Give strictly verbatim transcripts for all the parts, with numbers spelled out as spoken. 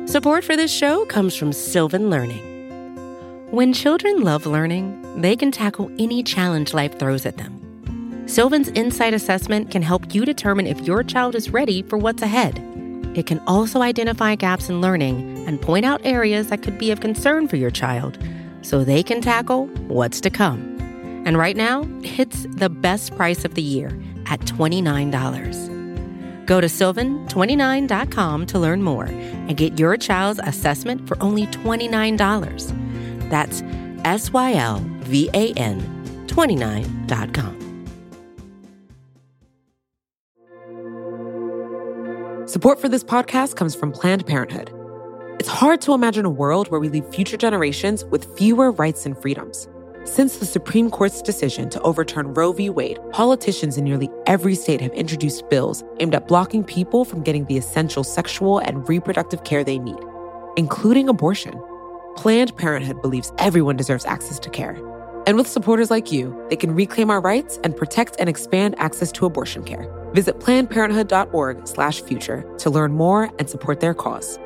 Support for this show comes from Sylvan Learning. When children love learning, they can tackle any challenge life throws at them. Sylvan's Insight Assessment can help you determine if your child is ready for what's ahead. It can also identify gaps in learning and point out areas that could be of concern for your child so they can tackle what's to come. And right now, it's the best price of the year at twenty-nine dollars. Go to sylvan twenty-nine dot com to learn more and get your child's assessment for only twenty-nine dollars. That's S Y L V A N twenty-nine dot com. Support for this podcast comes from Planned Parenthood. It's hard to imagine a world where we leave future generations with fewer rights and freedoms. Since the Supreme Court's decision to overturn Roe v. Wade, politicians in nearly every state have introduced bills aimed at blocking people from getting the essential sexual and reproductive care they need, including abortion. Planned Parenthood believes everyone deserves access to care. And with supporters like you, they can reclaim our rights and protect and expand access to abortion care. Visit planned parenthood dot org slash future to learn more and support their cause.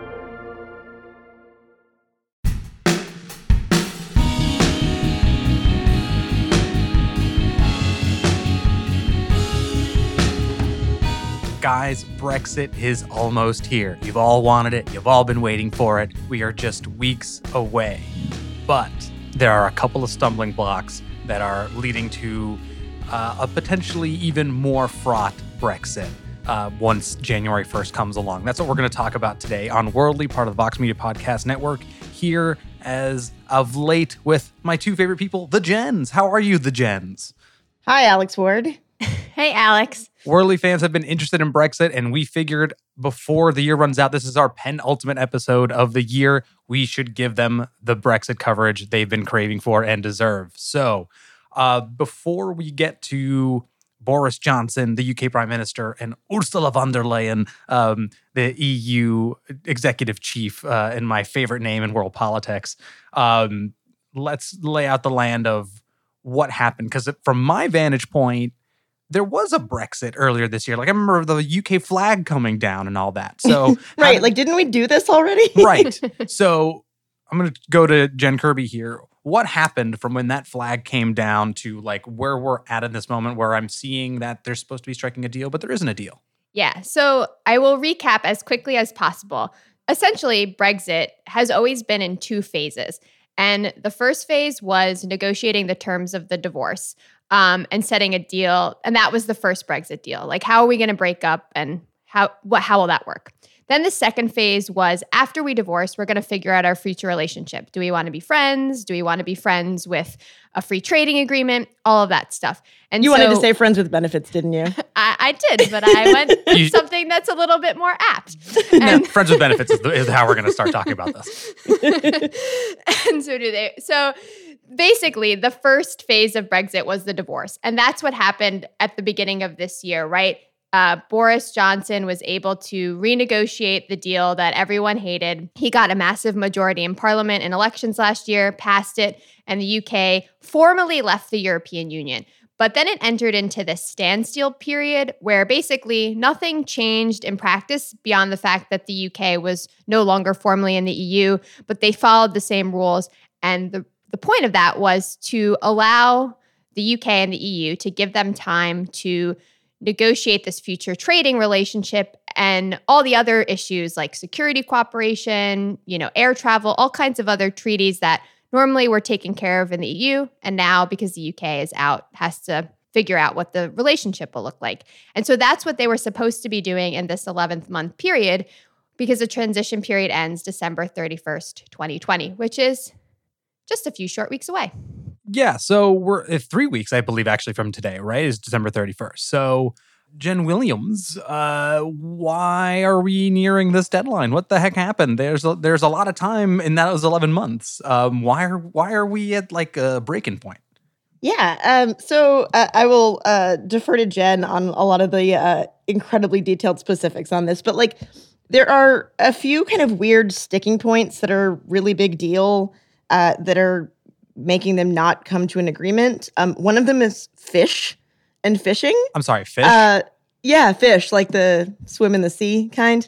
Guys, Brexit is almost here. You've all wanted it. You've all been waiting for it. We are just weeks away. But there are a couple of stumbling blocks that are leading to uh, a potentially even more fraught Brexit uh, once January first comes along. That's what we're going to talk about today on Worldly, part of the Vox Media Podcast Network, here as of late with my two favorite people, the Jens. How are you, the Jens? Hi, Alex Ward. Hey, Alex. Worldly fans have been interested in Brexit, and we figured before the year runs out, this is our penultimate episode of the year. We should give them the Brexit coverage they've been craving for and deserve. So uh, before we get to Boris Johnson, the U K Prime Minister, and Ursula von der Leyen, um, the E U executive chief, uh, and my favorite name in world politics, um, let's lay out the land of what happened. Because from my vantage point, there was a Brexit earlier this year. Like, I remember the U K flag coming down and all that. So right, did, like, didn't we do this already? Right. So I'm going to go to Jen Kirby here. What happened from when that flag came down to, like, where we're at in this moment where I'm seeing that they're supposed to be striking a deal, but there isn't a deal? Yeah, so I will recap as quickly as possible. Essentially, Brexit has always been in two phases. And the first phase was negotiating the terms of the divorce um, and setting a deal. And that was the first Brexit deal. Like, how are we going to break up and how what how will that work? Then the second phase was after we divorce, we're going to figure out our future relationship. Do we want to be friends? Do we want to be friends with a free trading agreement? All of that stuff. And you so, wanted to say friends with benefits, didn't you? I, I did, but I went with You- something that's a little bit more apt. No, And- friends with benefits is, the, is how we're going to start talking about this. and so do they. So basically, the first phase of Brexit was the divorce. And that's what happened at the beginning of this year, right? Uh, Boris Johnson was able to renegotiate the deal that everyone hated. He got a massive majority in parliament in elections last year, passed it, and the U K formally left the European Union. But then it entered into this standstill period where basically nothing changed in practice beyond the fact that the U K was no longer formally in the E U, but they followed the same rules. And the, the point of that was to allow the U K and the E U to give them time to negotiate this future trading relationship and all the other issues like security cooperation, you know, air travel, all kinds of other treaties that normally were taken care of in the E U. And now, because the U K is out, has to figure out what the relationship will look like. And so that's what they were supposed to be doing in this eleventh month period, because the transition period ends December thirty-first, twenty twenty, which is just a few short weeks away. Yeah, so we're uh, three weeks, I believe, actually, from today, right? Is December thirty-first. So, Jen Williams, uh, why are we nearing this deadline? What the heck happened? There's a, there's a lot of time in those eleven months. Um, why are why are we at like a breaking point? Yeah, um, so uh, I will uh, defer to Jen on a lot of the uh, incredibly detailed specifics on this, but like there are a few kind of weird sticking points that are really big deal uh, that are making them not come to an agreement. Um, one of them is fish and fishing. I'm sorry, fish? Uh, yeah, fish, like the swim in the sea kind.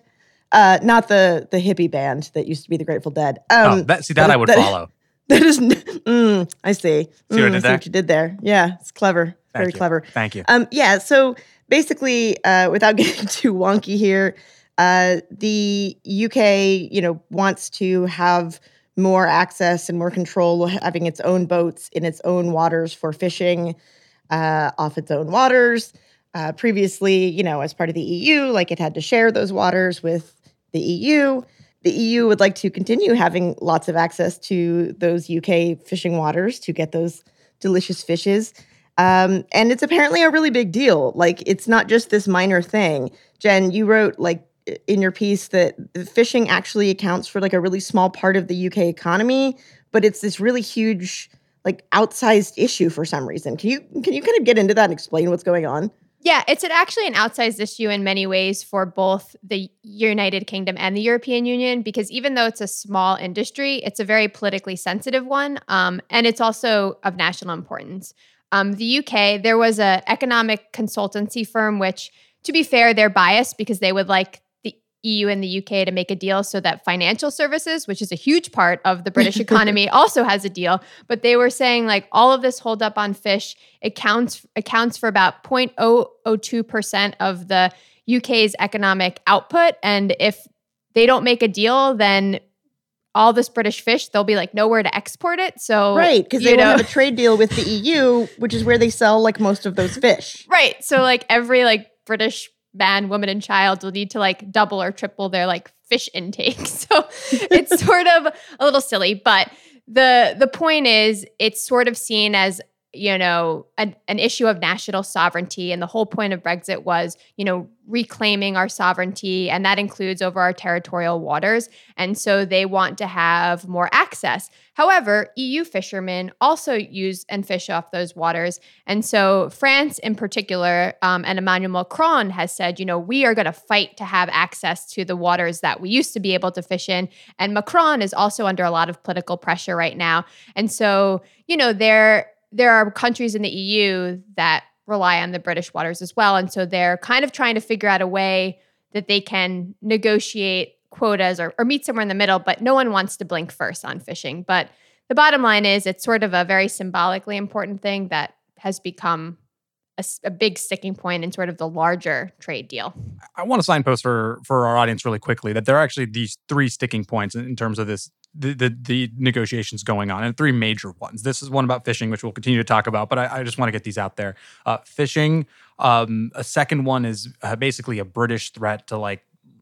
Uh, not the the hippie band that used to be the Grateful Dead. Um, Um, oh, that, see, that, that I would that, follow. That is, mm, I see. See what I Mm, did I see there? what you did there. Yeah, it's clever. Thank Very you. clever. Thank you. Um, yeah, so basically, uh, without getting too wonky here, uh, the U K, you know, wants to have more access and more control, having its own boats in its own waters for fishing uh, off its own waters. Uh, previously, you know, as part of the E U, like it had to share those waters with the E U. The E U would like to continue having lots of access to those U K fishing waters to get those delicious fishes. Um, and it's apparently a really big deal. Like, it's not just this minor thing. Jen, you wrote, like, in your piece that the fishing actually accounts for, like, a really small part of the U K economy, but it's this really huge, like, outsized issue for some reason. Can you can you kind of get into that and explain what's going on? Yeah, it's an, actually an outsized issue in many ways for both the United Kingdom and the European Union, because even though it's a small industry, it's a very politically sensitive one, um, and it's also of national importance. Um, the U K, there was an economic consultancy firm, which, to be fair, they're biased because they would like the E U and the U K to make a deal so that financial services, which is a huge part of the British economy, also has a deal. But they were saying, like, all of this holdup on fish accounts accounts for about zero point zero zero two percent of the U K's economic output. And if they don't make a deal, then all this British fish, they'll be like nowhere to export it. So right, because they won't have a trade deal with the E U, which is where they sell like most of those fish. Right. So like every like British man, woman, and child will need to like double or triple their like fish intake. So it's sort of a little silly, but the the point is it's sort of seen as, you know, an, an issue of national sovereignty. And the whole point of Brexit was, you know, reclaiming our sovereignty, and that includes over our territorial waters. And so they want to have more access. However, E U fishermen also use and fish off those waters. And so France in particular, um, and Emmanuel Macron has said, you know, we are going to fight to have access to the waters that we used to be able to fish in. And Macron is also under a lot of political pressure right now. And so, you know, there, there are countries in the E U that rely on the British waters as well. And so they're kind of trying to figure out a way that they can negotiate quotas or, or meet somewhere in the middle, but no one wants to blink first on fishing. But the bottom line is it's sort of a very symbolically important thing that has become a, a big sticking point in sort of the larger trade deal. I want to signpost for, for our audience really quickly that there are actually these three sticking points in, in terms of this The, the the negotiations going on, and three major ones. This is one about fishing, which we'll continue to talk about, but I, I just want to get these out there. Uh, fishing. Um, a second one is uh, basically a British threat to like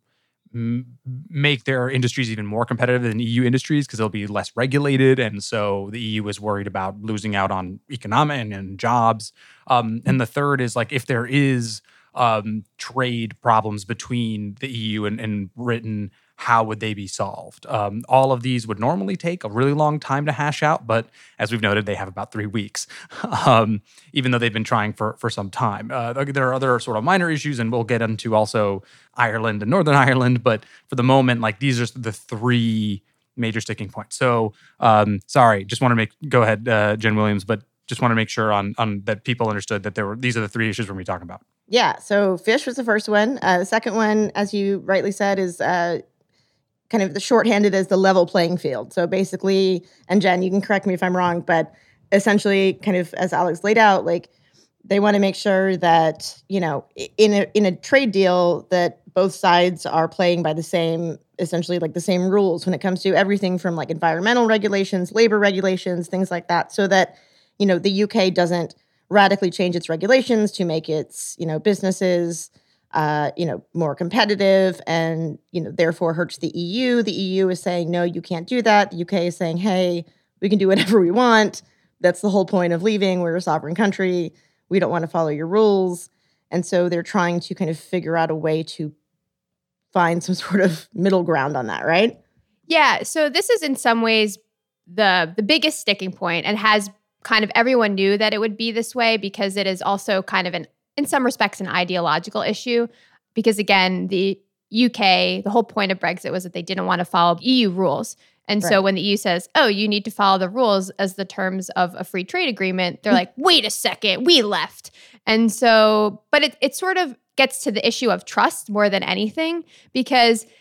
m- make their industries even more competitive than E U industries because they'll be less regulated, and so the E U is worried about losing out on economic and, and jobs. Um, and the third is like if there is um, trade problems between the E U and, and Britain, how would they be solved? Um, all of these would normally take a really long time to hash out, but as we've noted, they have about three weeks, um, even though they've been trying for, for some time. Uh, there are other sort of minor issues, and we'll get into also Ireland and Northern Ireland, but for the moment, like these are the three major sticking points. So, um, sorry, just want to make, go ahead, uh, Jen Williams, but just want to make sure on, on that people understood that there were, these are the three issues we're going to be talking about. Yeah, so fish was the first one. Uh, the second one, as you rightly said, is uh, kind of the shorthanded as the level playing field. So basically, and Jen, you can correct me if I'm wrong, but essentially, kind of as Alex laid out, like they want to make sure that, you know, in a in a trade deal that both sides are playing by the same, essentially like the same rules when it comes to everything from like environmental regulations, labor regulations, things like that, so that, you know, the U K doesn't radically change its regulations to make its, you know, businesses Uh, you know, more competitive and, you know, therefore hurts the E U. The E U is saying, no, you can't do that. The U K is saying, hey, we can do whatever we want. That's the whole point of leaving. We're a sovereign country. We don't want to follow your rules. And so they're trying to kind of figure out a way to find some sort of middle ground on that, right? Yeah. So this is in some ways the the biggest sticking point, and has kind of everyone knew that it would be this way because it is also kind of an in some respects, an ideological issue, because again, the U K, the whole point of Brexit was that they didn't want to follow E U rules. And right. So when the E U says, oh, you need to follow the rules as the terms of a free trade agreement, they're like, wait a second, we left. And so, but it, it sort of gets to the issue of trust more than anything, because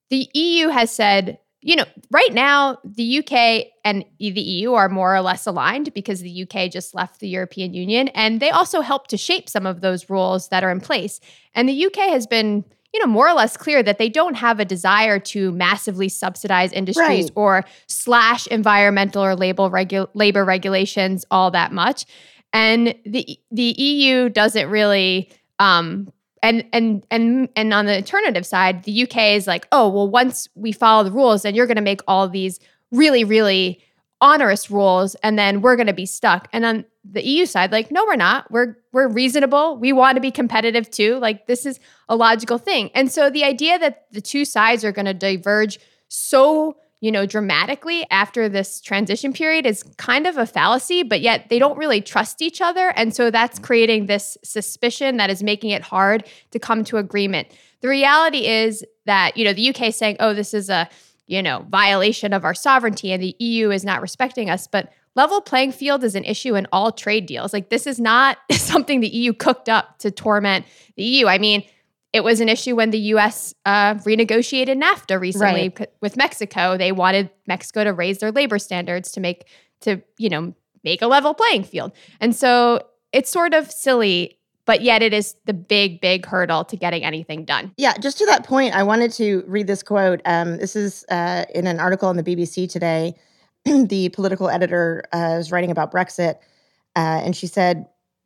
the E U has said, you know, right now, the U K and the E U are more or less aligned because the U K just left the European Union, and they also help to shape some of those rules that are in place. And the U K has been, you know, more or less clear that they don't have a desire to massively subsidize industries Right. or slash environmental or labor, regu- labor regulations all that much. And the the E U doesn't really um, And and and and on the alternative side, the U K is like, oh, well, once we follow the rules, then you're going to make all of these really, really onerous rules, and then we're going to be stuck. And on the E U side, like, no, we're not. We're we're reasonable. We want to be competitive too. Like, this is a logical thing. And so the idea that the two sides are going to diverge so, you know, dramatically after this transition period is kind of a fallacy, but yet they don't really trust each other. And so that's creating this suspicion that is making it hard to come to agreement. The reality is that, you know, the U K is saying, oh, this is a, you know, violation of our sovereignty and the E U is not respecting us. But level playing field is an issue in all trade deals. Like, this is not something the E U cooked up to torment the E U. I mean, it was an issue when the U S uh, renegotiated NAFTA recently Right. with Mexico. They wanted Mexico to raise their labor standards to make to you know make a level playing field, and so it's sort of silly, but yet it is the big, big hurdle to getting anything done. Yeah, just to that point, I wanted to read this quote. Um, this is uh, in an article on the B B C today. The political editor uh, was writing about Brexit, uh, and she said,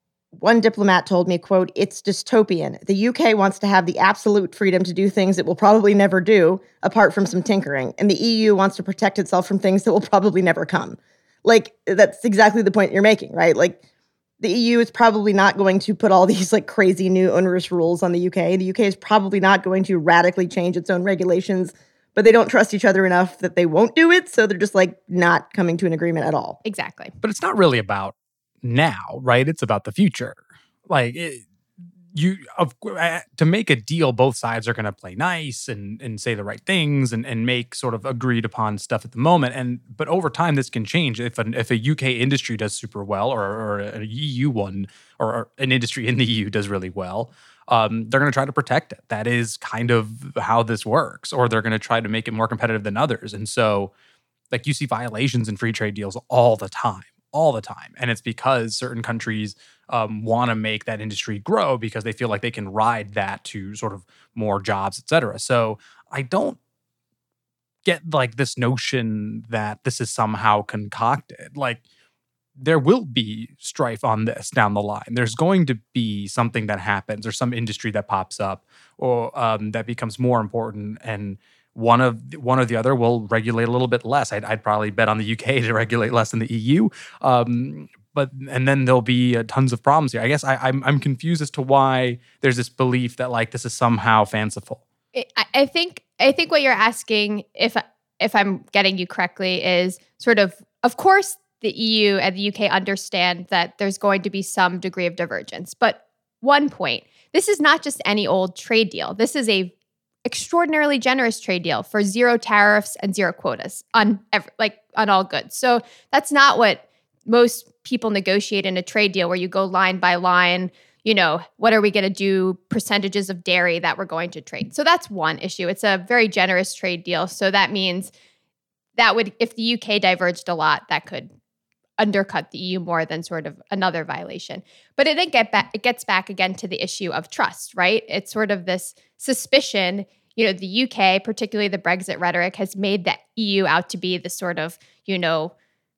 one diplomat told me, quote, "It's dystopian. The U K wants to have the absolute freedom to do things it will probably never do, apart from some tinkering. And the E U wants to protect itself from things that will probably never come." Like, that's exactly the point you're making, right? Like, the E U is probably not going to put all these like crazy new onerous rules on the U K. The U K is probably not going to radically change its own regulations, but they don't trust each other enough that they won't do it. So they're just like not coming to an agreement at all. Exactly. But it's not really about now, right? It's about the future. Like, it, you of, uh, to make a deal, both sides are going to play nice and and say the right things and and make sort of agreed upon stuff at the moment. And but over time, this can change. If an if a U K industry does super well, or, or an E U one, or, or an industry in the E U does really well, um, they're going to try to protect it. That is kind of how this works. Or they're going to try to make it more competitive than others. And so, like, you see violations in free trade deals all the time. all the time. And it's because certain countries um, want to make that industry grow because they feel like they can ride that to sort of more jobs, et cetera. So I don't get like this notion that this is somehow concocted. Like, there will be strife on this down the line. There's going to be something that happens or some industry that pops up or um, that becomes more important, and one of one or the other will regulate a little bit less. I'd, I'd probably bet on the U K to regulate less than the E U, um, but and then there'll be uh, tons of problems here. I guess I, I'm I'm confused as to why there's this belief that like this is somehow fanciful. I, I think I think what you're asking, if if I'm getting you correctly, is sort of of course the E U and the U K understand that there's going to be some degree of divergence, but one point: this is not just any old trade deal. This is a extraordinarily generous trade deal for zero tariffs and zero quotas on every, like on all goods. So that's not what most people negotiate in a trade deal, where you go line by line. You know, what are we going to do? Percentages of dairy that we're going to trade. So that's one issue. It's a very generous trade deal. So that means that would, if the U K diverged a lot, that could undercut the E U more than sort of another violation. But it didn't get back, it gets back again to the issue of trust, right? It's sort of this suspicion, you know, the U K, particularly the Brexit rhetoric, has made the E U out to be the sort of, you know,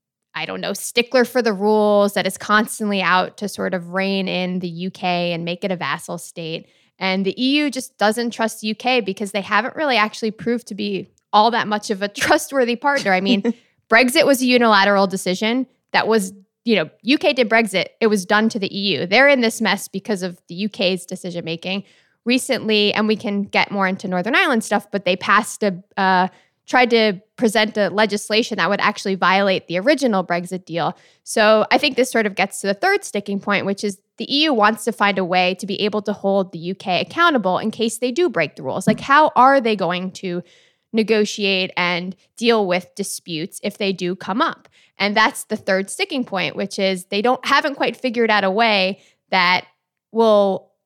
I don't know, stickler for the rules that is constantly out to sort of rein in the U K and make it a vassal state. And the E U just doesn't trust the U K because they haven't really actually proved to be all that much of a trustworthy partner. I mean, Brexit was a unilateral decision that was, you know, U K did Brexit. It was done to the E U. They're in this mess because of the U K's decision making. Recently, and we can get more into Northern Ireland stuff, but they passed a, uh, tried to present a legislation that would actually violate the original Brexit deal. So I think this sort of gets to the third sticking point, which is the E U wants to find a way to be able to hold the U K accountable in case they do break the rules. Like, how are they going to negotiate and deal with disputes if they do come up? And that's the third sticking point, which is they don't haven't quite figured out a way that will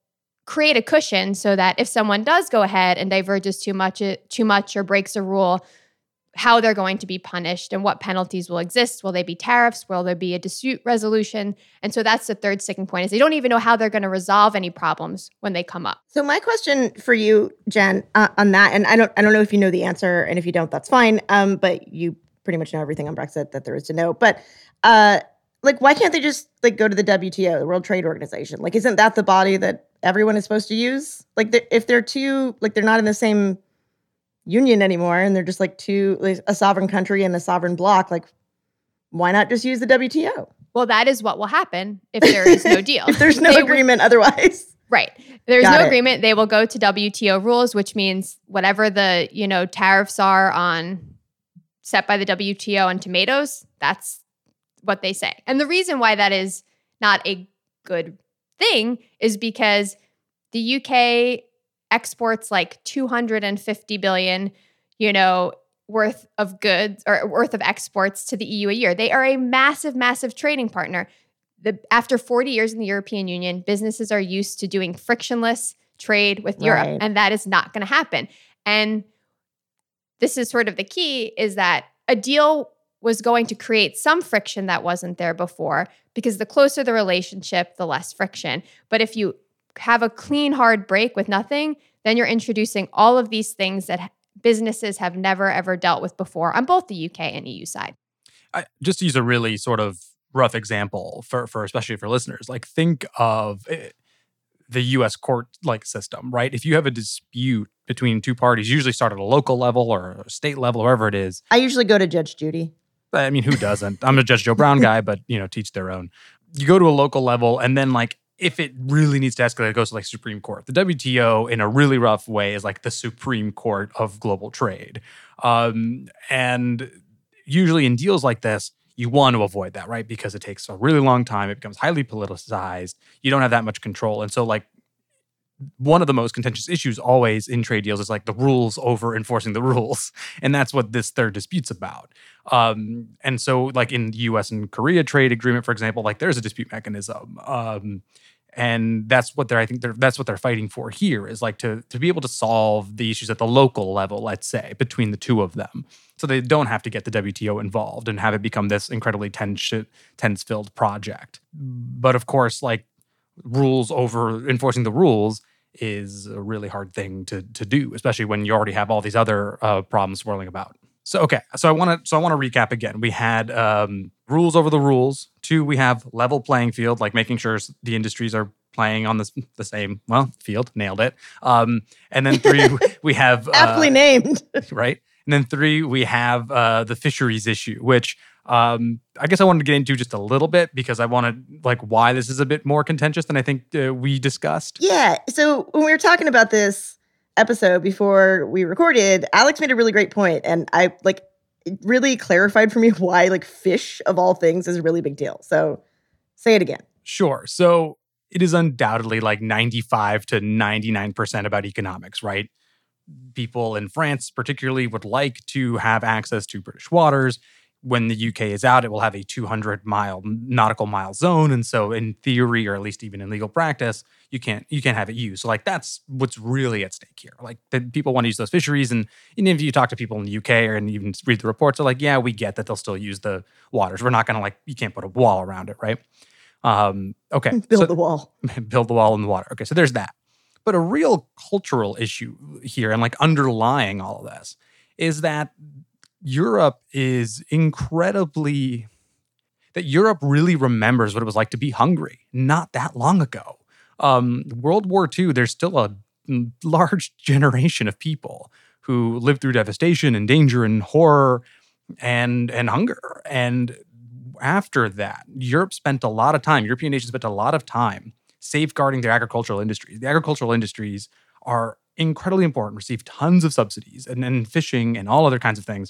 create a cushion so that if someone does go ahead and diverges too much, too much or breaks a rule, how they're going to be punished and what penalties will exist. Will they be tariffs? Will there be a dispute resolution? And so that's the third sticking point is they don't even know how they're going to resolve any problems when they come up. So my question for you, Jen, uh, on that, and I don't I don't know if you know the answer, and if you don't, that's fine. Um, but you pretty much know everything on Brexit that there is to know. But uh, like, why can't they just like go to the W T O, the World Trade Organization? Like, isn't that the body that everyone is supposed to use? Like, they're, if they're two, like they're not in the same union anymore, and they're just like two, like a sovereign country and a sovereign bloc, like why not just use the W T O? Well, that is what will happen if there is no deal. If there's no They agreement otherwise. Right. There's Got no it. agreement. They will go to W T O rules, which means whatever the, you know, tariffs are on set by the W T O on tomatoes, that's what they say. And the reason why that is not a good thing is because the U K exports like two hundred fifty billion, you know, worth of goods or worth of exports to the E U a year. They are a massive, massive trading partner. The, after forty years in the European Union, businesses are used to doing frictionless trade with Europe, Right. and that is not going to happen. And this is sort of the key, is that a deal was going to create some friction that wasn't there before, because the closer the relationship, the less friction. But if you have a clean, hard break with nothing, then you're introducing all of these things that businesses have never, ever dealt with before on both the U K and E U side. I, just to use a really sort of rough example for, for especially for listeners, like think of eh, the U S court like system, right? If you have a dispute between two parties, usually start at a local level or a state level, wherever it is. I usually go to Judge Judy. I mean, who doesn't? I'm a Judge Joe Brown guy, but you know, teach their own. You go to a local level, and then like if it really needs to escalate, it goes to like Supreme Court. The W T O, in a really rough way, is like the Supreme Court of global trade. Um, and usually in deals like this, you want to avoid that, right? Because it takes a really long time. It becomes highly politicized. You don't have that much control. And so like one of the most contentious issues always in trade deals is like the rules over enforcing the rules. And that's what this third dispute's about. Um, and so like in the U S and Korea trade agreement, for example, like there's a dispute mechanism. Um, and that's what they're, I think they're, that's what they're fighting for here, is like to, to be able to solve the issues at the local level, let's say, between the two of them. So they don't have to get the W T O involved and have it become this incredibly tense, tense-filled project. But of course, like rules over enforcing the rules is a really hard thing to to do, especially when you already have all these other uh, problems swirling about. So okay, so I want to so I want to recap again. We had um, rules over the rules. Two, we have level playing field, like making sure the industries are playing on the the same well field. Nailed it. Um, and then three, we have uh, Aptly named. right. And then three, we have uh, the fisheries issue, which um, I guess I wanted to get into just a little bit because I wanted like why this is a bit more contentious than I think uh, we discussed. Yeah. So when we were talking about this episode before we recorded, Alex made a really great point, and I like it really clarified for me why like fish of all things is a really big deal. So say it again. Sure. So it is undoubtedly like ninety-five to ninety-nine percent about economics, right? People in France particularly would like to have access to British waters. When the U K is out, it will have a two hundred mile nautical mile zone. And so in theory, or at least even in legal practice, you can't you can't have it used. So like that's what's really at stake here. Like the people want to use those fisheries. And even if you talk to people in the U K or and even read the reports, they're like, yeah, we get that they'll still use the waters. We're not going to like, you can't put a wall around it, right? Um, okay. Build so, the wall. build the wall in the water. Okay, so there's that. But a real cultural issue here, and like underlying all of this, is that Europe is incredibly, that Europe really remembers what it was like to be hungry not that long ago. Um, World War Two, there's still a large generation of people who lived through devastation and danger and horror and, and hunger. And after that, Europe spent a lot of time, European nations spent a lot of time safeguarding their agricultural industries. The agricultural industries are incredibly important, receive tons of subsidies, and, and fishing and all other kinds of things.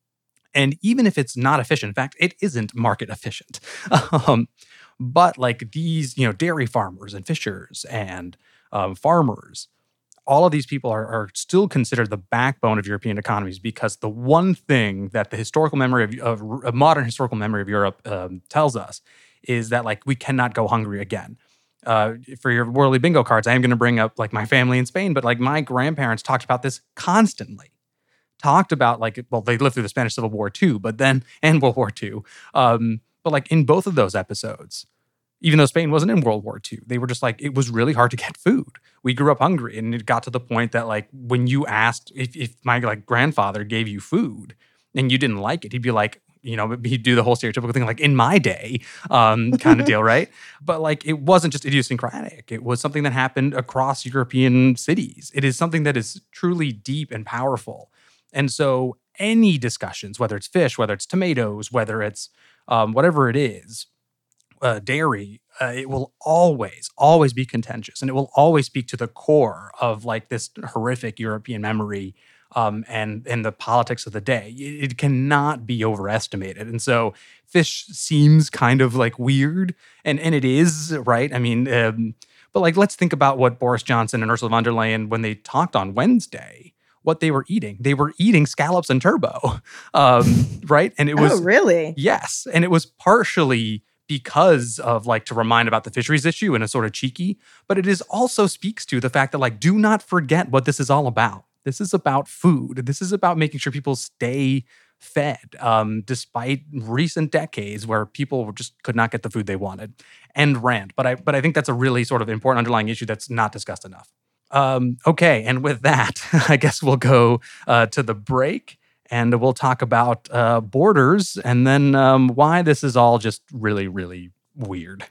And even if it's not efficient, in fact, it isn't market efficient. um, but like these, you know, dairy farmers and fishers and um, farmers, all of these people are, are still considered the backbone of European economies, because the one thing that the historical memory of, of, of modern historical memory of Europe um, tells us is that like we cannot go hungry again. uh, for your Worley Bingo cards, I am going to bring up like my family in Spain, but like my grandparents talked about this constantly. Talked about like, well, they lived through the Spanish Civil War too, but then, and World War Two. Um, but like in both of those episodes, even though Spain wasn't in World War Two, they were just like, it was really hard to get food. We grew up hungry, and it got to the point that like when you asked if, if my like grandfather gave you food and you didn't like it, he'd be like, you know, he'd do the whole stereotypical thing like in my day um, kind of deal, right? But like it wasn't just idiosyncratic. It was something that happened across European cities. It is something that is truly deep and powerful. And so any discussions, whether it's fish, whether it's tomatoes, whether it's um, whatever it is, uh, dairy, uh, it will always, always be contentious. And it will always speak to the core of like this horrific European memory Um, and and the politics of the day. It, it cannot be overestimated. And so fish seems kind of like weird, and and it is, right? I mean, um, but like let's think about what Boris Johnson and Ursula von der Leyen, when they talked on Wednesday, what they were eating. They were eating scallops and turbo, um, right? And it was oh, really? Yes, and it was partially because of like to remind about the fisheries issue in a sort of cheeky, but it is also speaks to the fact that like do not forget what this is all about. This is about food. This is about making sure people stay fed, um, despite recent decades where people just could not get the food they wanted. End rant. But I, but I think that's a really sort of important underlying issue that's not discussed enough. Um, okay, and with that, I guess we'll go uh, to the break, and we'll talk about uh, borders, and then um, why this is all just really, really weird.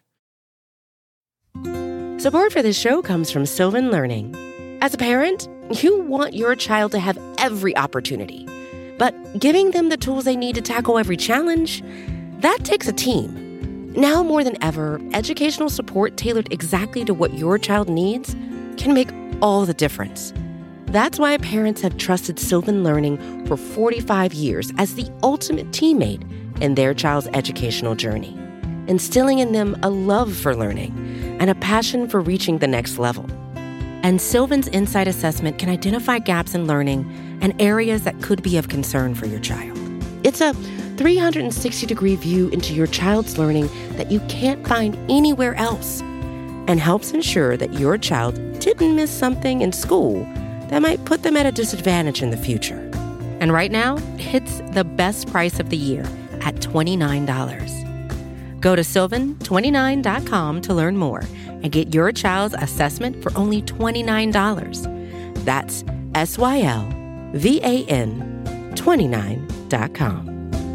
Support for this show comes from Sylvan Learning. As a parent, you want your child to have every opportunity, but giving them the tools they need to tackle every challenge, that takes a team. Now more than ever, educational support tailored exactly to what your child needs can make all the difference. That's why parents have trusted Sylvan Learning for forty-five years as the ultimate teammate in their child's educational journey, instilling in them a love for learning and a passion for reaching the next level. And Sylvan's Insight Assessment can identify gaps in learning and areas that could be of concern for your child. It's a three hundred sixty degree view into your child's learning that you can't find anywhere else, and helps ensure that your child didn't miss something in school that might put them at a disadvantage in the future. And right now, it's the best price of the year at twenty-nine dollars. Go to sylvan twenty-nine dot com to learn more and get your child's assessment for only twenty-nine dollars. That's S Y L V A N twenty-nine dot com.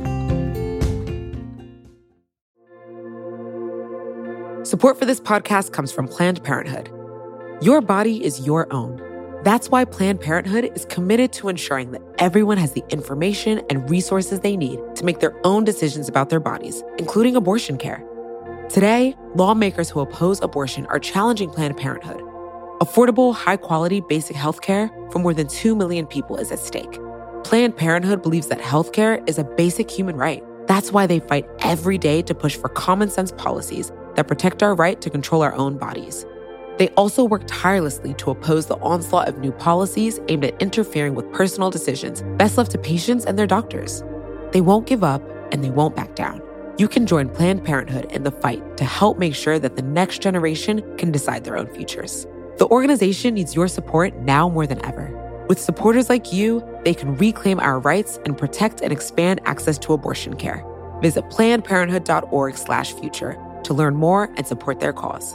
Support for this podcast comes from Planned Parenthood. Your body is your own. That's why Planned Parenthood is committed to ensuring that everyone has the information and resources they need to make their own decisions about their bodies, including abortion care. Today, lawmakers who oppose abortion are challenging Planned Parenthood. Affordable, high-quality basic health care for more than two million people is at stake. Planned Parenthood believes that health care is a basic human right. That's why they fight every day to push for common-sense policies that protect our right to control our own bodies. They also work tirelessly to oppose the onslaught of new policies aimed at interfering with personal decisions best left to patients and their doctors. They won't give up, and they won't back down. You can join Planned Parenthood in the fight to help make sure that the next generation can decide their own futures. The organization needs your support now more than ever. With supporters like you, they can reclaim our rights and protect and expand access to abortion care. Visit plannedparenthood.org slash future to learn more and support their cause.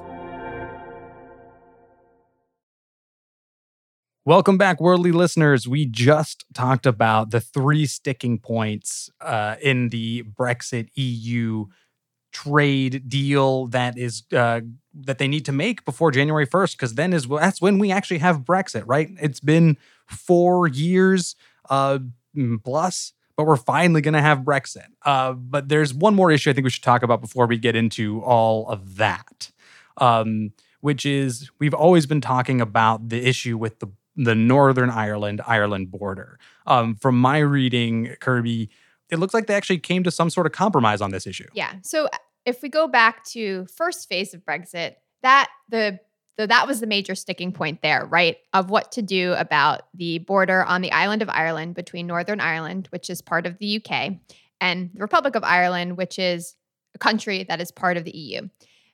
Welcome back, worldly listeners. We just talked about the three sticking points uh, in the Brexit E U trade deal that is uh, that they need to make before January first, because then is that's when we actually have Brexit, right? It's been four years uh, plus, but we're finally going to have Brexit. Uh, but there's one more issue I think we should talk about before we get into all of that, um, which is we've always been talking about the issue with the the Northern Ireland, Ireland border. Um, from my reading, Kirby, it looks like they actually came to some sort of compromise on this issue. Yeah. So if we go back to first phase of Brexit, that the, the that was the major sticking point there, right? Of what to do about the border on the island of Ireland between Northern Ireland, which is part of the U K, and the Republic of Ireland, which is a country that is part of the E U.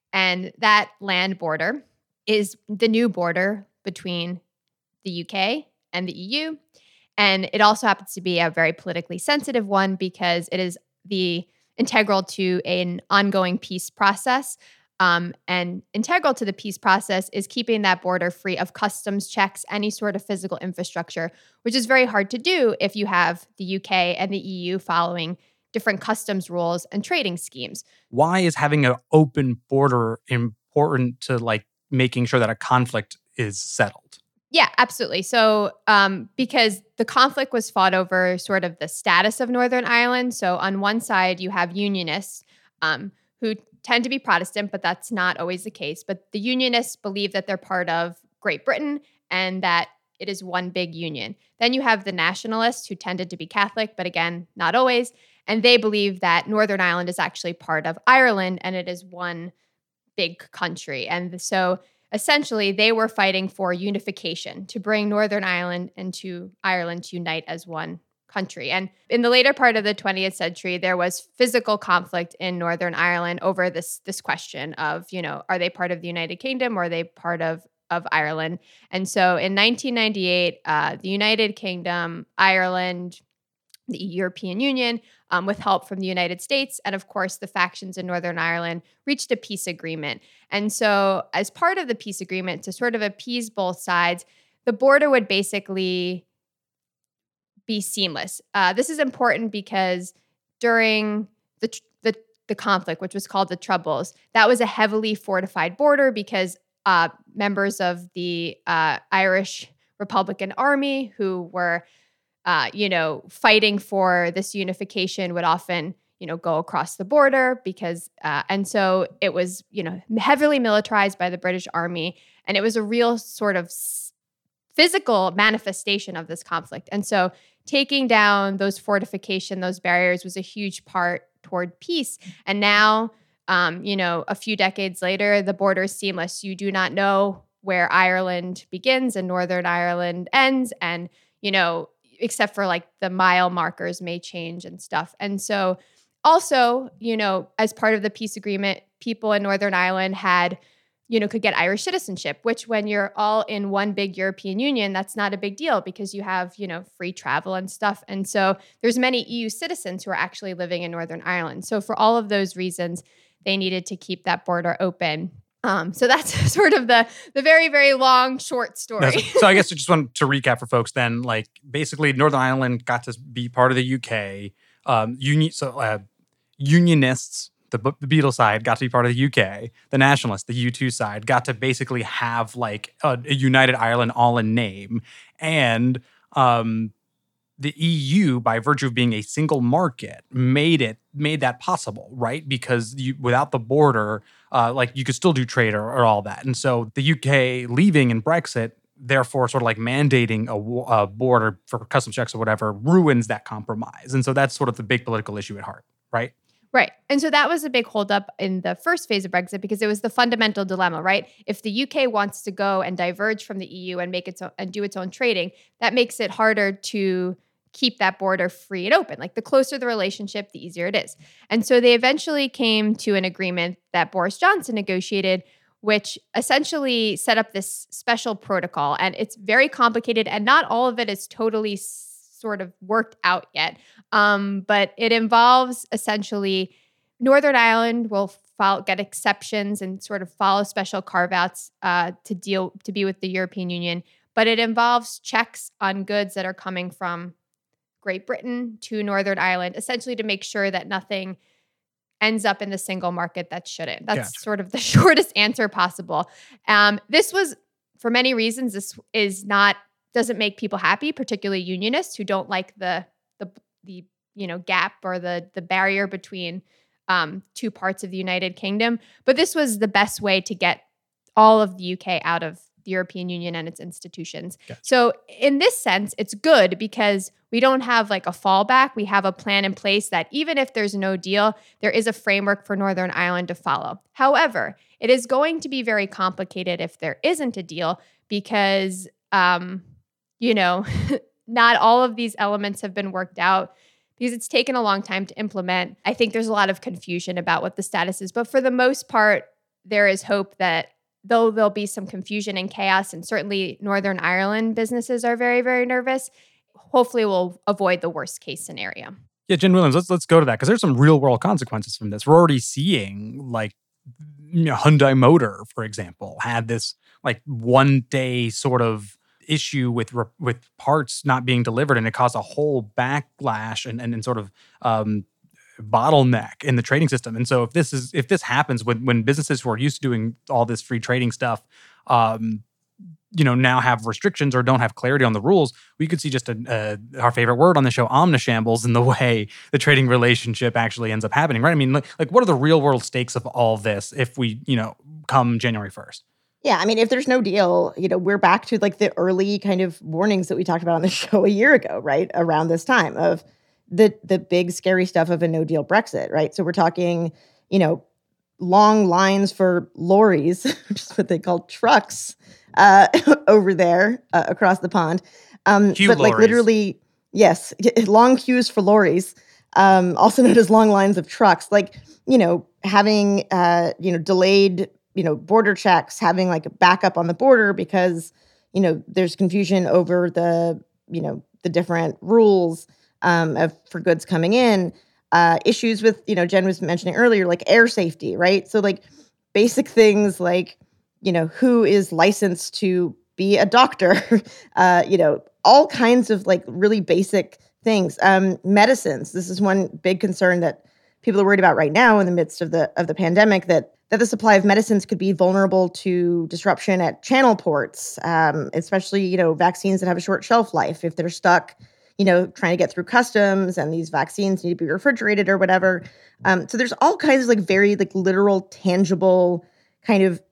And that land border is the new border between the U K and the E U. And it also happens to be a very politically sensitive one because it is the integral to an ongoing peace process. Um, and integral to the peace process is keeping that border free of customs checks, any sort of physical infrastructure, which is very hard to do if you have the U K and the E U following different customs rules and trading schemes. Why is having an open border important to like making sure that a conflict is settled? Yeah, absolutely. So um, because the conflict was fought over sort of the status of Northern Ireland. So on one side, you have Unionists um, who tend to be Protestant, but that's not always the case. But the Unionists believe that they're part of Great Britain and that it is one big union. Then you have the Nationalists who tended to be Catholic, but again, not always. And they believe that Northern Ireland is actually part of Ireland and it is one big country. And so essentially, they were fighting for unification, to bring Northern Ireland and to Ireland to unite as one country. And in the later part of the twentieth century, there was physical conflict in Northern Ireland over this, this question of, you know, are they part of the United Kingdom or are they part of, of Ireland? And so in nineteen ninety-eight, uh, the United Kingdom, Ireland, the European Union, um, with help from the United States, and of course the factions in Northern Ireland, reached a peace agreement. And so as part of the peace agreement, to sort of appease both sides, the border would basically be seamless. Uh, this is important because during the, the, the conflict, which was called the Troubles, that was a heavily fortified border because uh, members of the uh, Irish Republican Army who were Uh, you know, fighting for this unification would often, you know, go across the border because, uh, and so it was, you know, heavily militarized by the British Army. And it was a real sort of s- physical manifestation of this conflict. And so taking down those fortification, those barriers was a huge part toward peace. And now, um, you know, a few decades later, the border is seamless. You do not know where Ireland begins and Northern Ireland ends. And, you know, except for like the mile markers may change and stuff. And so also, you know, as part of the peace agreement, people in Northern Ireland had, you know, could get Irish citizenship, which when you're all in one big European Union, that's not a big deal because you have, you know, free travel and stuff. And so there's many E U citizens who are actually living in Northern Ireland. So for all of those reasons, they needed to keep that border open. Um, so that's sort of the the very, very long, short story. No, so, so I guess I just want to recap for folks then, like basically Northern Ireland got to be part of the U K. Um, union, so uh, Unionists, the, the Beatles side, got to be part of the U K. The Nationalists, the U two side, got to basically have like a, a united Ireland all in name. And um, the E U, by virtue of being a single market, made it made that possible, right? Because you, without the border, uh, like you could still do trade or, or all that. And so the U K leaving in Brexit, therefore sort of like mandating a, a border for customs checks or whatever, ruins that compromise. And so that's sort of the big political issue at heart, right? Right. And so that was a big holdup in the first phase of Brexit because it was the fundamental dilemma, right? If the U K wants to go and diverge from the E U and make its own, and do its own trading, that makes it harder to keep that border free and open. Like the closer the relationship, the easier it is. And so they eventually came to an agreement that Boris Johnson negotiated, which essentially set up this special protocol. And it's very complicated and not all of it is totally s- sort of worked out yet. Um, but it involves essentially Northern Ireland will follow, get exceptions and sort of follow special carve-outs uh, to deal to be with the European Union. But it involves checks on goods that are coming from Great Britain to Northern Ireland, essentially to make sure that nothing ends up in the single market that shouldn't. That's Gotcha. sort of the shortest answer possible. Um, this was, for many reasons, this is not doesn't make people happy, particularly unionists who don't like the the the you know gap or the the barrier between um, two parts of the United Kingdom. But this was the best way to get all of the U K out of the European Union and its institutions. Gotcha. So in this sense, it's good because we don't have like a fallback. We have a plan in place that even if there's no deal, there is a framework for Northern Ireland to follow. However, it is going to be very complicated if there isn't a deal because, um, you know, not all of these elements have been worked out because it's taken a long time to implement. I think there's a lot of confusion about what the status is. But for the most part, there is hope that though there'll be some confusion and chaos, and certainly Northern Ireland businesses are very, very nervous, hopefully we'll avoid the worst case scenario. Yeah, Jen Williams, let's let's go to that because there's some real world consequences from this. We're already seeing like you know, Hyundai Motor, for example, had this like one day sort of issue with with parts not being delivered, and it caused a whole backlash and and, and sort of um, bottleneck in the trading system. And so if this is if this happens when when businesses who are used to doing all this free trading stuff, um, you know, now have restrictions or don't have clarity on the rules, we could see just a, a, our favorite word on the show, omnishambles, in the way the trading relationship actually ends up happening, right? I mean, like, like what are the real world stakes of all this if we, you know, come January first? Yeah, I mean, if there's no deal, you know, we're back to like the early kind of warnings that we talked about on the show a year ago, right? Around this time of the the big scary stuff of a no deal Brexit, right? So we're talking, you know, long lines for lorries, which is what they call trucks, uh, over there uh, across the pond. Um, Queue but lorries. like literally, yes, long queues for lorries, um, also known as long lines of trucks. Like, you know, having, uh, you know, delayed, you know, border checks, having like a backup on the border because, you know, there's confusion over the, you know, the different rules um, of for goods coming in. Uh, issues with, you know, Jen was mentioning earlier, like air safety, right? So like basic things like, you know, who is licensed to be a doctor, uh, you know, all kinds of like really basic things. Um, medicines. This is one big concern that people are worried about right now in the midst of the of the pandemic, that that the supply of medicines could be vulnerable to disruption at channel ports, um, especially, you know, vaccines that have a short shelf life. If they're stuck, you know, trying to get through customs and these vaccines need to be refrigerated or whatever. Um, so there's all kinds of like very like literal, tangible kind of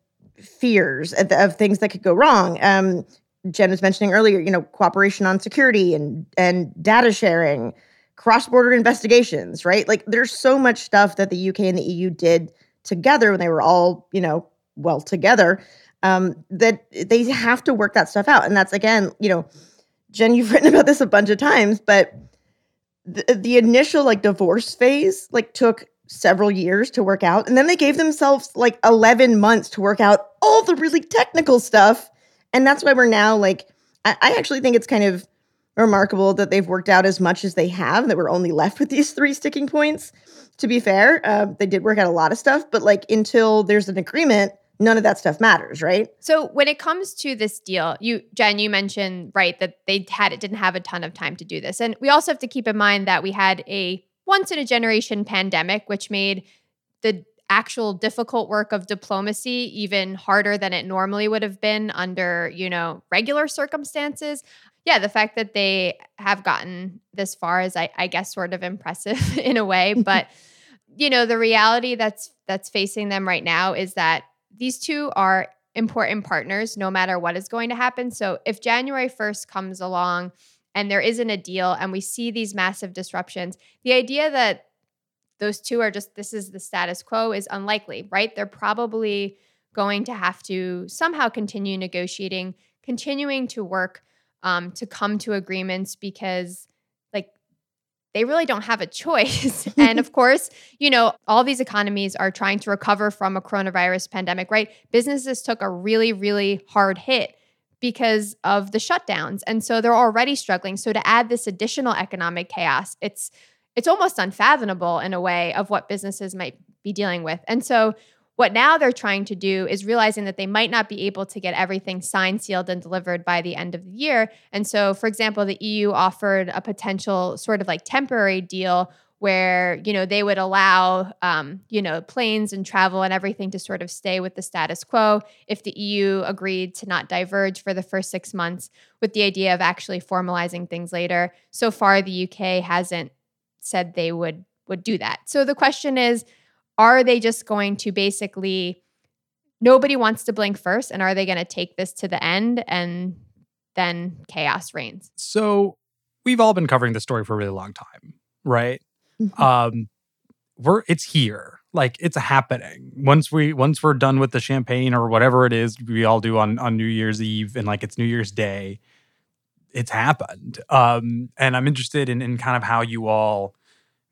fears of, of things that could go wrong. Um, Jen was mentioning earlier, you know, cooperation on security and and data sharing, cross-border investigations, right? Like there's so much stuff that the U K and the E U did together when they were all, you know, well together, um, that they have to work that stuff out. And that's, again, you know, Jen, you've written about this a bunch of times, but the, the initial like divorce phase like took several years to work out. And then they gave themselves like eleven months to work out all the really technical stuff. And that's why we're now like, I, I actually think it's kind of remarkable that they've worked out as much as they have, that we're only left with these three sticking points. To be fair, uh, they did work out a lot of stuff, but like until there's an agreement, none of that stuff matters, right? So when it comes to this deal, you, Jen, you mentioned, right, that they had it didn't have a ton of time to do this. And we also have to keep in mind that we had a once in a generation pandemic, which made the actual difficult work of diplomacy even harder than it normally would have been under, you know, regular circumstances. Yeah, the fact that they have gotten this far is, I, I guess, sort of impressive in a way. But, you know, the reality that's that's facing them right now is that these two are important partners no matter what is going to happen. So if January first comes along and there isn't a deal and we see these massive disruptions, the idea that those two are just, this is the status quo is unlikely, right? They're probably going to have to somehow continue negotiating, continuing to work um, to come to agreements because like they really don't have a choice. And of course, you know, all these economies are trying to recover from a coronavirus pandemic, right? Businesses took a really, really hard hit because of the shutdowns. And so they're already struggling. So to add this additional economic chaos, it's it's almost unfathomable in a way of what businesses might be dealing with. And so what now they're trying to do is realizing that they might not be able to get everything signed, sealed, and delivered by the end of the year. And so, for example, the E U offered a potential sort of like temporary deal where, you know, they would allow, um, you know, planes and travel and everything to sort of stay with the status quo if the E U agreed to not diverge for the first six months with the idea of actually formalizing things later. So far, the U K hasn't said they would would do that. So the question is, are they just going to basically, nobody wants to blink first, and are they going to take this to the end and then chaos reigns? So we've all been covering this story for a really long time, right? Mm-hmm. Um, we're it's here, like it's happening. Once we once we're done with the champagne or whatever it is we all do on on New Year's Eve and like it's New Year's Day, it's happened. Um, and I'm interested in in kind of how you all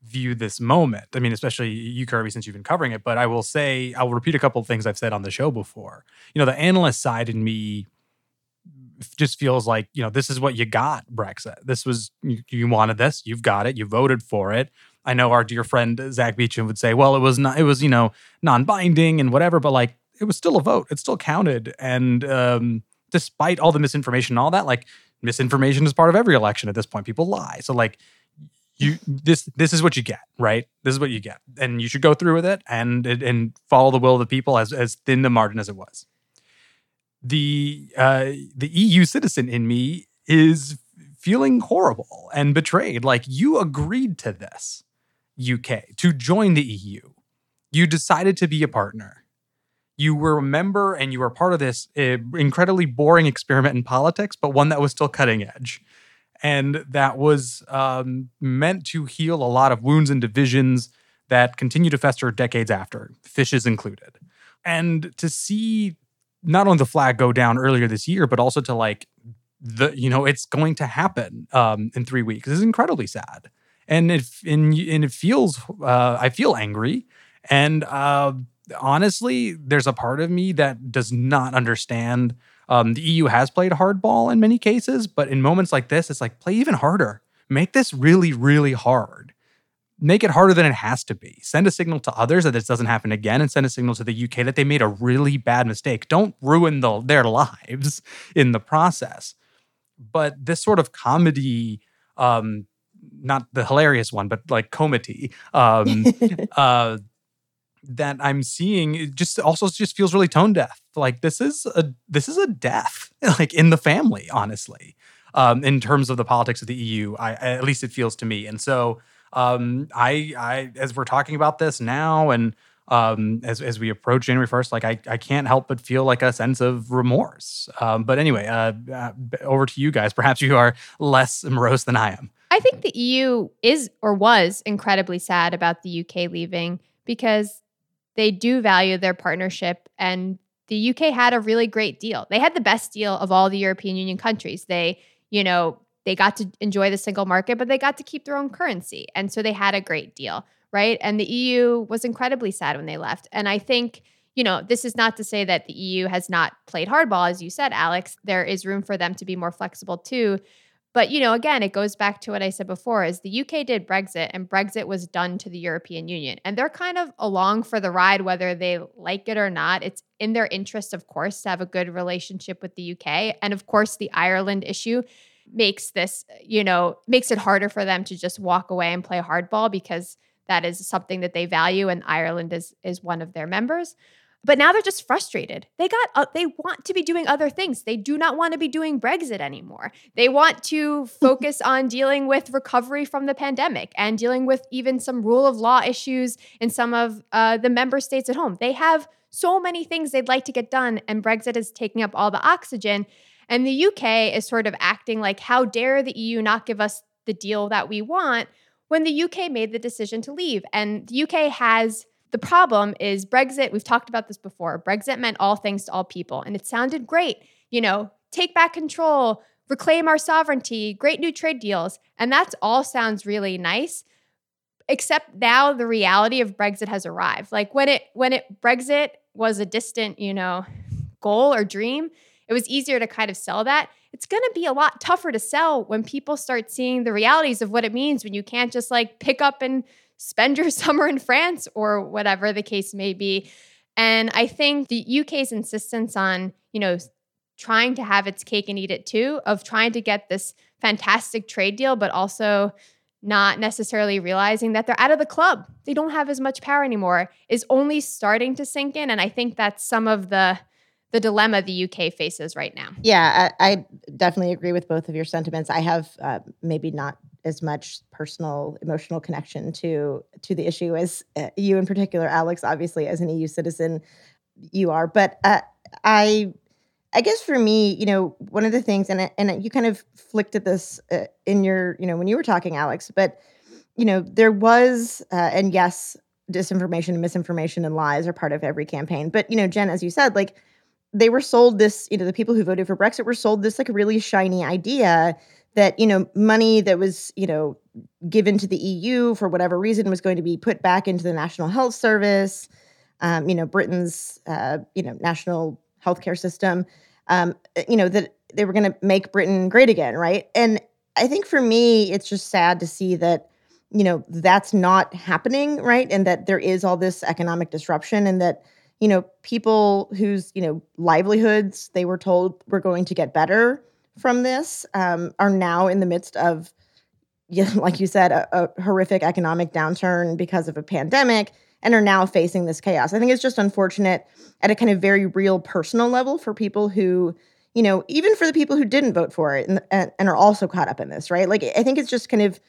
view this moment. I mean, especially you, Kirby, since you've been covering it. But I will say, I'll repeat a couple of things I've said on the show before. You know, the analyst side in me just feels like, you know, this is what you got, Brexit. This was, you, you wanted this, you've got it, you voted for it. I know our dear friend Zach Beecham would say, well, it was not, it was, you know, non-binding and whatever, but like, it was still a vote. It still counted. And um, despite all the misinformation and all that, like, misinformation is part of every election at this point. People lie. So like, you, this, this is what you get, right? This is what you get. And you should go through with it and, and follow the will of the people as, as thin the margin as it was. The, uh, the E U citizen in me is feeling horrible and betrayed. Like, you agreed to this, U K, to join the E U. You decided to be a partner. You were a member and you were part of this uh, incredibly boring experiment in politics, but one that was still cutting edge. And that was um, meant to heal a lot of wounds and divisions that continue to fester decades after, fishes included. And to see not only the flag go down earlier this year, but also to like, the you know, it's going to happen um, in three weeks is incredibly sad. And it, and, and it feels, uh, I feel angry. And uh, honestly, there's a part of me that does not understand. Um, the E U has played hardball in many cases, but in moments like this, it's like, play even harder. Make this really, really hard. Make it harder than it has to be. Send a signal to others that this doesn't happen again, and send a signal to the U K that they made a really bad mistake. Don't ruin the, their lives in the process. But this sort of comedy, um, not the hilarious one, but like comedy, um, uh, that I'm seeing, it just also just feels really tone deaf. Like this is a this is a death, like in the family, honestly, um, in terms of the politics of the E U. I, at least it feels to me. And so um, I, I, as we're talking about this now, and um, as as we approach January first, like I, I can't help but feel like a sense of remorse. Um, but anyway, uh, uh, over to you guys. Perhaps you are less morose than I am. I think the E U is or was incredibly sad about the U K leaving because they do value their partnership, and the U K had a really great deal. They had the best deal of all the European Union countries. They, you know, they got to enjoy the single market, but they got to keep their own currency. And so they had a great deal, right? And the E U was incredibly sad when they left. And I think, you know, this is not to say that the E U has not played hardball, as you said, Alex. There is room for them to be more flexible too. But, you know, again, it goes back to what I said before, is the U K did Brexit, and Brexit was done to the European Union. And they're kind of along for the ride, whether they like it or not. It's in their interest, of course, to have a good relationship with the U K. And of course, the Ireland issue makes this, you know, makes it harder for them to just walk away and play hardball, because that is something that they value, and Ireland is is one of their members. But now they're just frustrated. They got, uh, they want to be doing other things. They do not want to be doing Brexit anymore. They want to focus on dealing with recovery from the pandemic and dealing with even some rule of law issues in some of uh, the member states at home. They have so many things they'd like to get done, and Brexit is taking up all the oxygen. And the U K is sort of acting like, how dare the E U not give us the deal that we want, when the U K made the decision to leave. And the U K has... The problem is Brexit, we've talked about this before, Brexit meant all things to all people, and it sounded great. You know, take back control, reclaim our sovereignty, great new trade deals. And that all sounds really nice, except now the reality of Brexit has arrived. Like when it, when it, Brexit was a distant, you know, goal or dream, it was easier to kind of sell that. It's going to be a lot tougher to sell when people start seeing the realities of what it means when you can't just like pick up and spend your summer in France or whatever the case may be. And I think the U K's insistence on, you know, trying to have its cake and eat it too, of trying to get this fantastic trade deal, but also not necessarily realizing that they're out of the club. They don't have as much power anymore, is only starting to sink in. And I think that's some of the the dilemma the U K faces right now. Yeah, I, I definitely agree with both of your sentiments. I have uh, maybe not as much personal, emotional connection to to the issue as uh, you in particular, Alex. Obviously, as an E U citizen, you are. But uh, I, I guess for me, you know, one of the things, and and you kind of flicked at this uh, in your, you know, when you were talking, Alex. But you know, there was, uh, and yes, disinformation and misinformation and lies are part of every campaign. But you know, Jen, as you said, like, they were sold this, you know, the people who voted for Brexit were sold this like really shiny idea that, you know, money that was, you know, given to the E U for whatever reason was going to be put back into the National Health Service, um, you know, Britain's, uh, you know, national healthcare system, um, you know, that they were going to make Britain great again, right? And I think for me, it's just sad to see that, you know, that's not happening, right? And that there is all this economic disruption and that, you know, people whose, you know, livelihoods they were told were going to get better from this um, are now in the midst of, yeah, like you said, a, a horrific economic downturn because of a pandemic and are now facing this chaos. I think it's just unfortunate at a kind of very real personal level for people who, you know, even for the people who didn't vote for it and, and, and are also caught up in this, right? Like, I think it's just kind of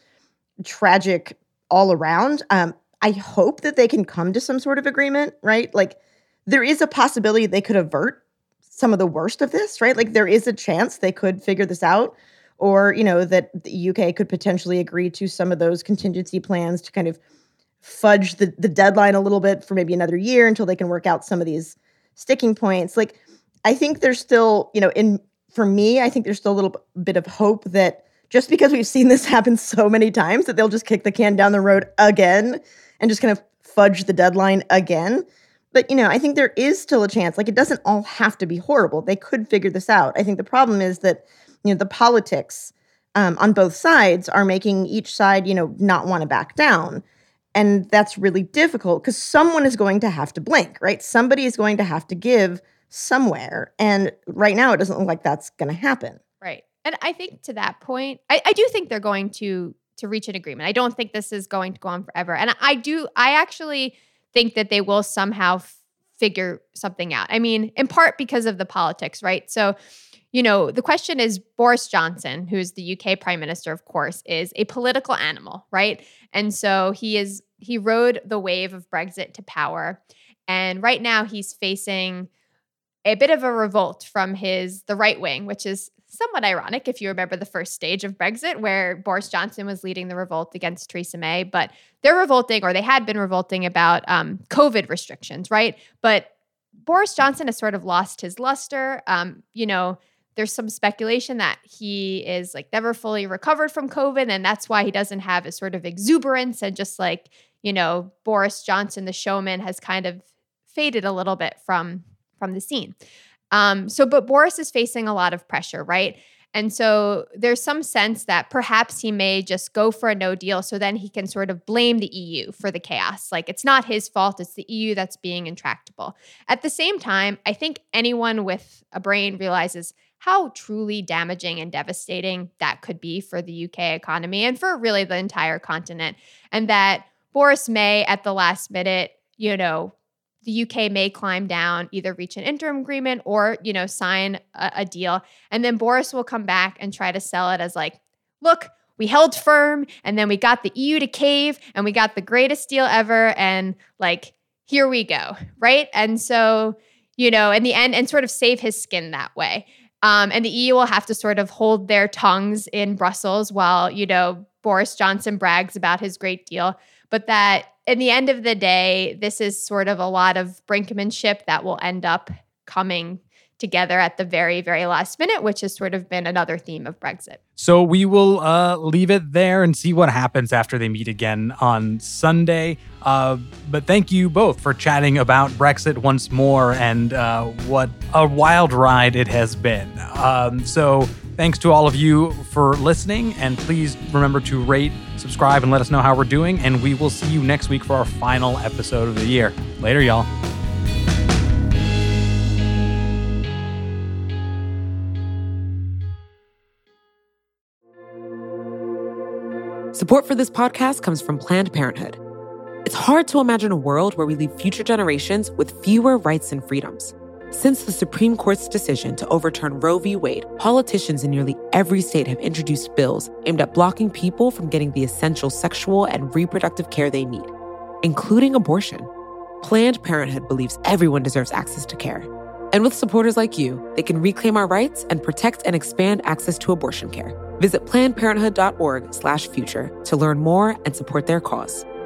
tragic all around. Um, I hope that they can come to some sort of agreement, right? Like, there is a possibility they could avert some of the worst of this, right? Like, there is a chance they could figure this out, or, you know, that the U K could potentially agree to some of those contingency plans to kind of fudge the, the deadline a little bit for maybe another year until they can work out some of these sticking points. Like, I think there's still, you know, in for me, I think there's still a little bit of hope that just because we've seen this happen so many times that they'll just kick the can down the road again and just kind of fudge the deadline again. But, you know, I think there is still a chance. Like, it doesn't all have to be horrible. They could figure this out. I think the problem is that, you know, the politics um, on both sides are making each side, you know, not want to back down. And that's really difficult because someone is going to have to blink, right? Somebody is going to have to give somewhere. And right now, it doesn't look like that's going to happen. Right. And I think to that point, I, I do think they're going to to reach an agreement. I don't think this is going to go on forever. And I do, I actually think that they will somehow f- figure something out. I mean, in part because of the politics, right? So, you know, the question is Boris Johnson, who's the U K Prime Minister, of course, is a political animal, right? And so he is, he rode the wave of Brexit to power. And right now he's facing a bit of a revolt from his, the right wing, which is somewhat ironic if you remember the first stage of Brexit where Boris Johnson was leading the revolt against Theresa May. But they're revolting, or they had been revolting about um, COVID restrictions, right? But Boris Johnson has sort of lost his luster. Um, you know, there's some speculation that he is like never fully recovered from COVID, and that's why he doesn't have a sort of exuberance, and just like, you know, Boris Johnson, the showman, has kind of faded a little bit from, from the scene. Um, so, but Boris is facing a lot of pressure, right? And so there's some sense that perhaps he may just go for a no deal so then he can sort of blame the E U for the chaos. Like, it's not his fault, it's the E U that's being intractable. At the same time, I think anyone with a brain realizes how truly damaging and devastating that could be for the U K economy and for really the entire continent. And that Boris may, at the last minute, you know, the U K may climb down, either reach an interim agreement or, you know, sign a, a deal. And then Boris will come back and try to sell it as like, look, we held firm and then we got the E U to cave and we got the greatest deal ever. And like, here we go, right? And so, you know, in the end, and sort of save his skin that way. Um, and the E U will have to sort of hold their tongues in Brussels while, you know, Boris Johnson brags about his great deal. But that in the end of the day, this is sort of a lot of brinkmanship that will end up coming together at the very, very last minute, which has sort of been another theme of Brexit. So we will uh, leave it there and see what happens after they meet again on Sunday. Uh, but thank you both for chatting about Brexit once more and uh, what a wild ride it has been. Um, so thanks to all of you for listening, and please remember to rate, subscribe, and let us know how we're doing. And we will see you next week for our final episode of the year. Later, y'all. Support for this podcast comes from Planned Parenthood. It's hard to imagine a world where we leave future generations with fewer rights and freedoms. Since the Supreme Court's decision to overturn Roe v. Wade, politicians in nearly every state have introduced bills aimed at blocking people from getting the essential sexual and reproductive care they need, including abortion. Planned Parenthood believes everyone deserves access to care. And with supporters like you, they can reclaim our rights and protect and expand access to abortion care. Visit planned parenthood dot org slash future to learn more and support their cause.